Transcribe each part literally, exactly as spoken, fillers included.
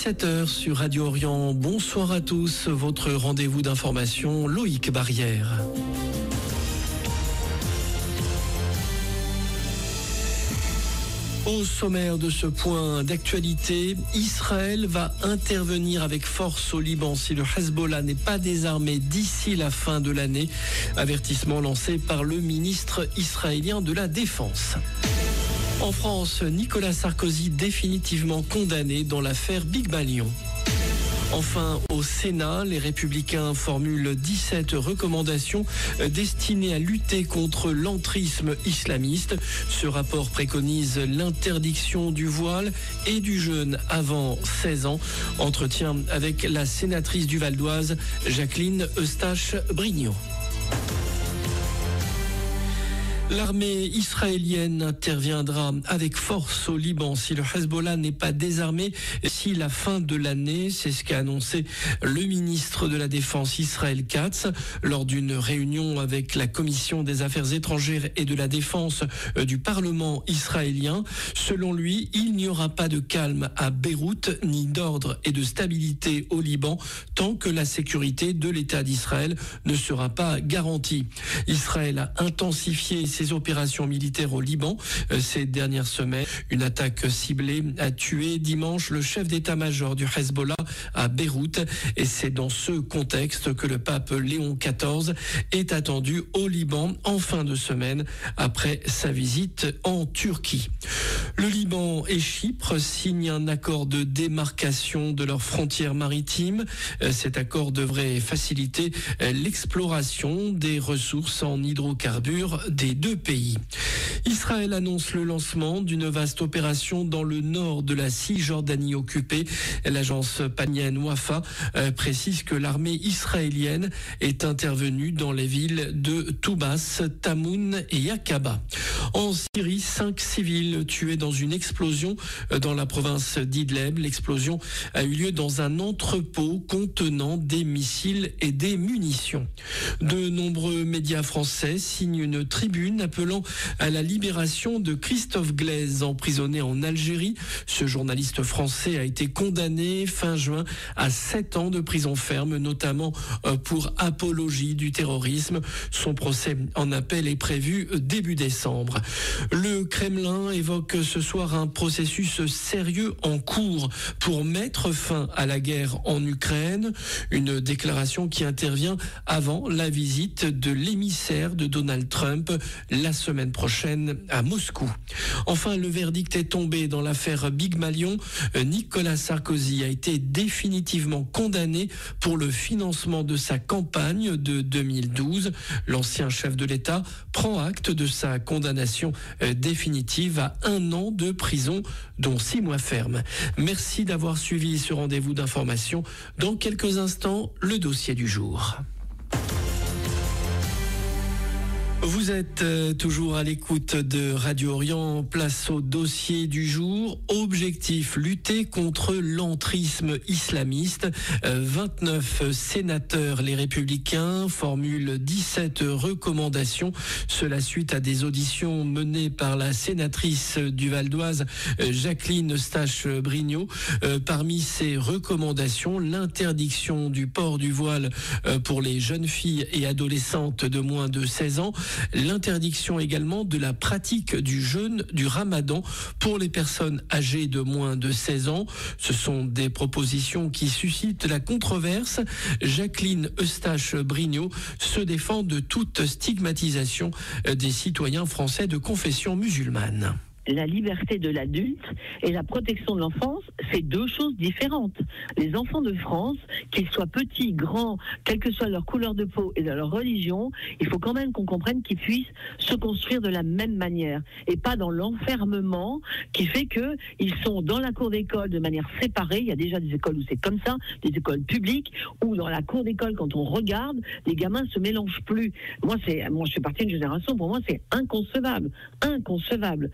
sept heures sur Radio Orient. Bonsoir à tous, votre rendez-vous d'information, Loïc Barrière. Au sommaire de ce point d'actualité, Israël va intervenir avec force au Liban si le Hezbollah n'est pas désarmé d'ici la fin de l'année. Avertissement lancé par le ministre israélien de la Défense. En France, Nicolas Sarkozy définitivement condamné dans l'affaire Big Malion. Enfin, au Sénat, les Républicains formulent dix-sept recommandations destinées à lutter contre l'entrisme islamiste. Ce rapport préconise l'interdiction du voile et du jeûne avant seize ans. Entretien avec la sénatrice du Val d'Oise, Jacqueline Eustache-Brignot. L'armée israélienne interviendra avec force au Liban si le Hezbollah n'est pas désarmé d'ici la fin de l'année. C'est ce qu'a annoncé le ministre de la Défense Israël Katz lors d'une réunion avec la Commission des Affaires étrangères et de la Défense du Parlement israélien. Selon lui, il n'y aura pas de calme à Beyrouth ni d'ordre et de stabilité au Liban tant que la sécurité de l'État d'Israël ne sera pas garantie. Israël a intensifié ses opérations militaires au Liban ces dernières semaines. Une attaque ciblée a tué dimanche le chef d'état-major du Hezbollah à Beyrouth et c'est dans ce contexte que le pape Léon quatorze est attendu au Liban en fin de semaine après sa visite en Turquie. Le Liban et Chypre signent un accord de démarcation de leurs frontières maritimes. Cet accord devrait faciliter l'exploration des ressources en hydrocarbures des deux pays. Israël annonce le lancement d'une vaste opération dans le nord de la Cisjordanie occupée. L'agence panienne Wafa euh, précise que l'armée israélienne est intervenue dans les villes de Toubas, Tamoun et Aqaba. En Syrie, cinq civils tués dans une explosion dans la province d'Idleb. L'explosion a eu lieu dans un entrepôt contenant des missiles et des munitions. De nombreux médias français signent une tribune appelant à la libération de Christophe Glaise, emprisonné en Algérie. Ce journaliste français a été condamné fin juin à sept ans de prison ferme, notamment pour apologie du terrorisme. Son procès en appel est prévu début décembre. Le Kremlin évoque ce soir un processus sérieux en cours pour mettre fin à la guerre en Ukraine. Une déclaration qui intervient avant la visite de l'émissaire de Donald Trump la semaine prochaine à Moscou. Enfin, le verdict est tombé dans l'affaire Big Malion. Nicolas Sarkozy a été définitivement condamné pour le financement de sa campagne de deux mille douze. L'ancien chef de l'État prend acte de sa condamnation définitive à un an de prison, dont six mois fermes. Merci d'avoir suivi ce rendez-vous d'information. Dans quelques instants, le dossier du jour. Vous êtes euh, toujours à l'écoute de Radio Orient, place au dossier du jour. Objectif, lutter contre l'entrisme islamiste. Euh, vingt-neuf sénateurs, les Républicains, formulent dix-sept recommandations. Cela suite à des auditions menées par la sénatrice du Val d'Oise, euh, Jacqueline Eustache-Brignot. Euh, parmi ces recommandations, l'interdiction du port du voile euh, pour les jeunes filles et adolescentes de moins de seize ans. L'interdiction également de la pratique du jeûne du Ramadan pour les personnes âgées de moins de seize ans. Ce sont des propositions qui suscitent la controverse. Jacqueline Eustache-Brignot se défend de toute stigmatisation des citoyens français de confession musulmane. La liberté de l'adulte et la protection de l'enfance, c'est deux choses différentes. Les enfants de France, qu'ils soient petits, grands, quelle que soit leur couleur de peau et de leur religion, il faut quand même qu'on comprenne qu'ils puissent se construire de la même manière et pas dans l'enfermement qui fait que ils sont dans la cour d'école de manière séparée. Il y a déjà des écoles où c'est comme ça, des écoles publiques, où dans la cour d'école, quand on regarde, les gamins se mélangent plus. Moi, c'est, moi, je suis partie d'une génération, pour moi, c'est inconcevable. Inconcevable. Voilà.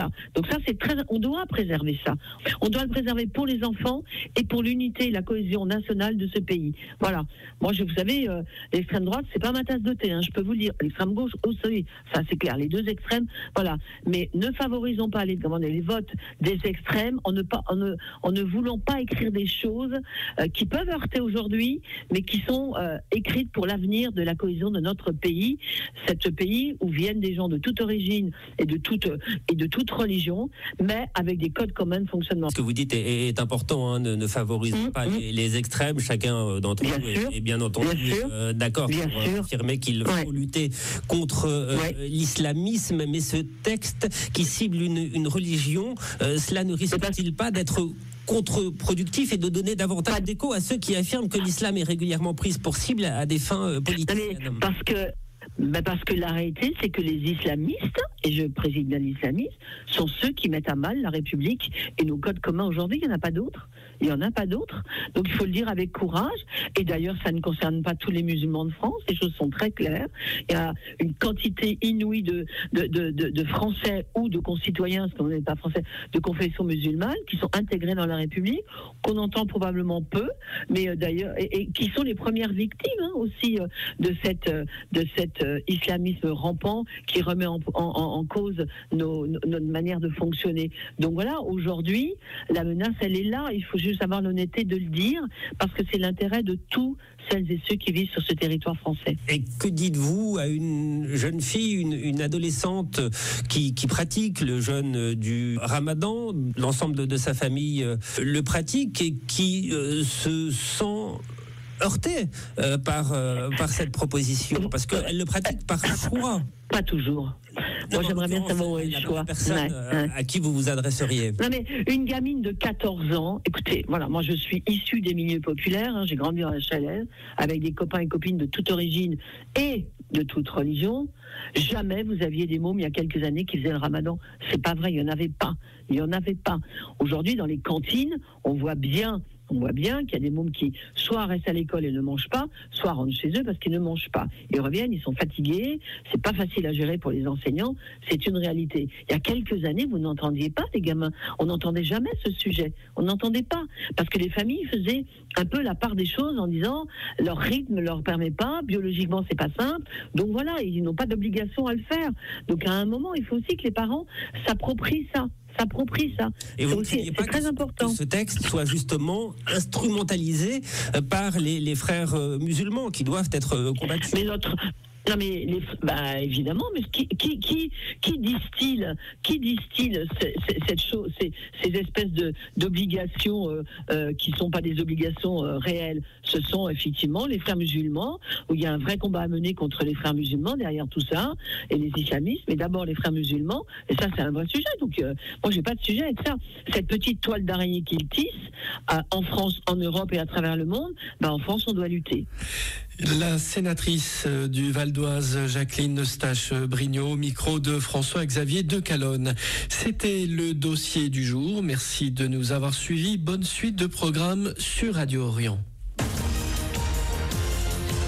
Voilà. Donc ça, c'est très, on doit préserver ça. On doit le préserver pour les enfants et pour l'unité et la cohésion nationale de ce pays. Voilà. Moi, je, vous savez, euh, l'extrême droite, c'est pas ma tasse de thé, hein, je peux vous le dire. L'extrême gauche aussi, ça c'est clair. Les deux extrêmes, voilà. Mais ne favorisons pas les, comment dire, les votes des extrêmes en ne pas, en ne, en ne voulant pas écrire des choses euh, qui peuvent heurter aujourd'hui, mais qui sont euh, écrites pour l'avenir de la cohésion de notre pays, cet pays où viennent des gens de toute origine et de toute et de toute religion, mais avec des codes communs de fonctionnement. Ce que vous dites est, est important, hein, ne, ne favorisons mmh, pas mmh. Les, les extrêmes. Chacun d'entre nous est, est bien entendu bien euh, d'accord bien pour sûr. affirmer qu'il ouais. faut lutter contre euh, ouais. l'islamisme, mais ce texte qui cible une, une religion, euh, cela ne risque-t-il pas d'être contre-productif et de donner davantage d'écho à ceux qui affirment que l'islam est régulièrement pris pour cible à des fins euh, politiques? Parce que Ben parce que la réalité, c'est que les islamistes, et je préside bien l'islamisme, sont ceux qui mettent à mal la République et nos codes communs aujourd'hui. Il n'y en a pas d'autres. Il n'y en a pas d'autres. Donc il faut le dire avec courage. Et d'ailleurs, ça ne concerne pas tous les musulmans de France. Les choses sont très claires. Il y a une quantité inouïe de, de, de, de, de Français ou de concitoyens, parce qu'on n'est pas français, de confession musulmane, qui sont intégrés dans la République, qu'on entend probablement peu, mais euh, d'ailleurs, et, et qui sont les premières victimes hein, aussi euh, de cette, euh, de cette euh, islamisme rampant qui remet en, en, en cause nos, nos, notre manière de fonctionner. Donc voilà, aujourd'hui, la menace, elle est là. Il faut juste avoir l'honnêteté de le dire, parce que c'est l'intérêt de tous celles et ceux qui vivent sur ce territoire français. Et que dites-vous à une jeune fille, une, une adolescente qui, qui pratique le jeûne du Ramadan, l'ensemble de, de sa famille euh, le pratique et qui euh, se sent heurtée euh, par, euh, par cette proposition, parce qu'elle le pratique par choix. Pas toujours. Moi, non, j'aimerais bien savoir où est le choix. Personne ouais, ouais. à qui vous vous adresseriez. Non, mais une gamine de quatorze ans, écoutez, voilà, moi je suis issue des milieux populaires, hein, j'ai grandi dans la Chalaise, avec des copains et copines de toute origine et de toute religion. Jamais vous aviez des mômes il y a quelques années qui faisaient le ramadan. C'est pas vrai, il n'y en avait pas. Il n'y en avait pas. Aujourd'hui, dans les cantines, on voit bien On voit bien qu'il y a des mômes qui soit restent à l'école et ne mangent pas, soit rentrent chez eux parce qu'ils ne mangent pas. Ils reviennent, ils sont fatigués, c'est pas facile à gérer pour les enseignants, c'est une réalité. Il y a quelques années, vous n'entendiez pas des gamins, on n'entendait jamais ce sujet, on n'entendait pas, parce que les familles faisaient un peu la part des choses en disant leur rythme ne leur permet pas, biologiquement c'est pas simple, donc voilà, ils n'ont pas d'obligation à le faire. Donc à un moment, il faut aussi que les parents s'approprient ça. s'approprie ça. Et vous ne craignez pas très que, important. que ce texte soit justement instrumentalisé par les, les frères musulmans qui doivent être combattus? Mais notre... Non mais les, bah évidemment, mais qui qui qui qui distille qui distille cette chose, ces, ces espèces de d'obligations euh, euh, qui sont pas des obligations euh, réelles. Ce sont effectivement les frères musulmans, où il y a un vrai combat à mener contre les frères musulmans derrière tout ça, et les islamistes, mais d'abord les frères musulmans, et ça c'est un vrai sujet. Donc euh, moi j'ai pas de sujet avec ça. Cette petite toile d'araignée qu'ils tissent euh, en France, en Europe et à travers le monde, bah en France on doit lutter. La sénatrice du Val d'Oise, Jacqueline Eustache-Brignot, au micro de François-Xavier de Calonne. C'était le dossier du jour. Merci de nous avoir suivis. Bonne suite de programme sur Radio Orient.